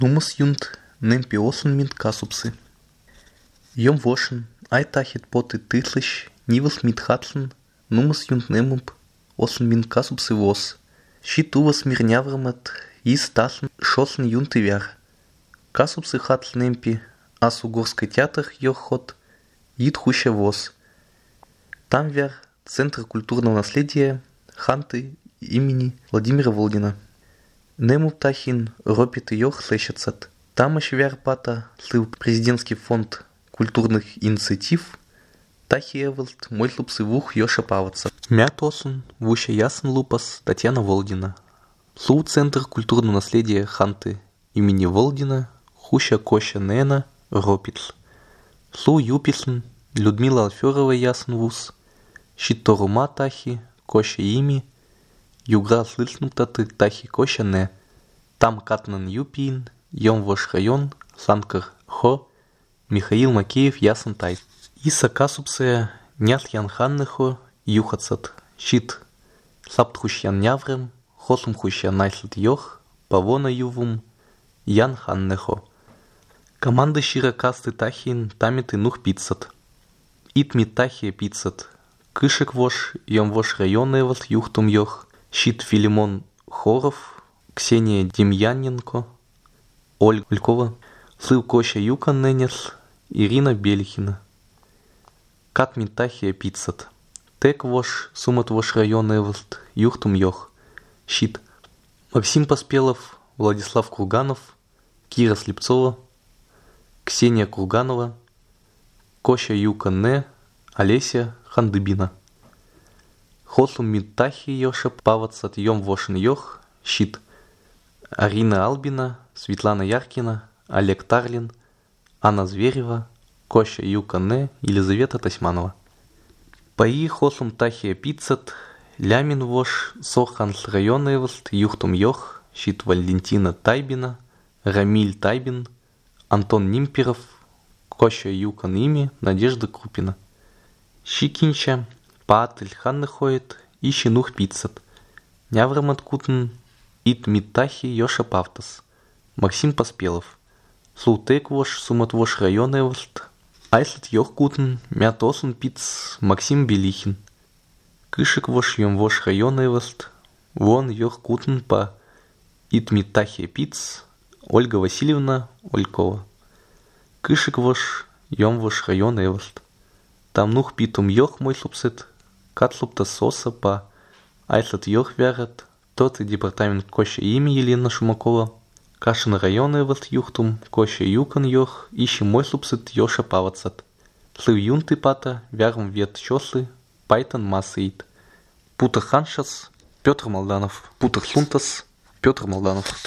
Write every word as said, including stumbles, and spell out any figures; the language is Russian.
Нумас юнт немпи осын минт касупсы. Йом вошен, айтахит поты тытлыш, нивас мит хатлен, нумас юнт немумп осын минт касупсы вос. Щит увас мирняврамат, из таслен шослен юнты вяр. Касупсы хатл немпи, ас угорский театр йохот, ид хуща вос. Там вяр Центр культурного наследия Ханты имени Владимира Волгина. Нему птахин ропит йох слещацат. Там еще вяр пата слыл президентский фонд культурных инициатив. Тахи эвелт мой лупсы вух йоша паваться. Мят оsun вуща ясен лупас Татьяна Волгина. Слу Центр культурного наследия Ханты имени Волгина хуща коща нена ропитл. Слу юписн Людмила Алферова ясен вуз. Щитторума тахи, коща ими, югра слышнуптаты тахи коща не. Там катнан юпиин, йом вош район, санкар хо, Михаил Макеев ясен тай. Иса касупсея нят ян ханнехо, юхацат, щит, саптхущян няврем, хосум хущян найслет йох, павона ювум, ян ханнехо. Команда щира касты тахин, тамит и нух пиццат. Итми тахия пиццат. Кышек вош, йом вош районевас юхтум йох, щит Филимон Хоров, Ксения Демьяненко, Ольга Улькова, слыл коща юкан ненес, Ирина Белихина. Кат митахия пиццат. Тек вош, сумат вош районевас юхтум йох, щит Максим Поспелов, Владислав Курганов, Кира Слепцова, Ксения Курганова, коща юкан не, Олеся Хандыбина. Хосум митахи йоша павацат йом вошен йох, щит Арина Албина, Светлана Яркина, Олег Тарлин, Анна Зверева, Коща Юкане, Елизавета Тасьманова. Паи хосум тахия пиццат, лямин вош соханс районевст юхтум йох, щит Валентина Тайбина, Рамиль Тайбин, Антон Нимперов, Коща Юкан ими, Надежда Крупина. Щикинча, паатель ханнехоет, и щенух пиццат. Няврамат кутн, ит миттахи йоша павтас. Максим Поспелов. Слутек вош, сумат вош районевст. Айслет йох кутн, мят осун пиц, Максим Белихин. Кышек вош йом вош районевст. Вон йох кутн па ит миттахи пиц, Ольга Васильевна Олькова. Кышек вош йом вош районевст. Там нух питум йох мой субсет, катлупта соса па айслет йох вярат, тот и департамент коща ими Елена Шумакова, кашин районы ват юхтум, коща юкан йох, ищи мой субсет йоша павацат. Слыв юнты пата, вярм вет чослы, пайтан массаид. Путер ханшас, Петр Молданов. Путер сунтас, Петр Молданов.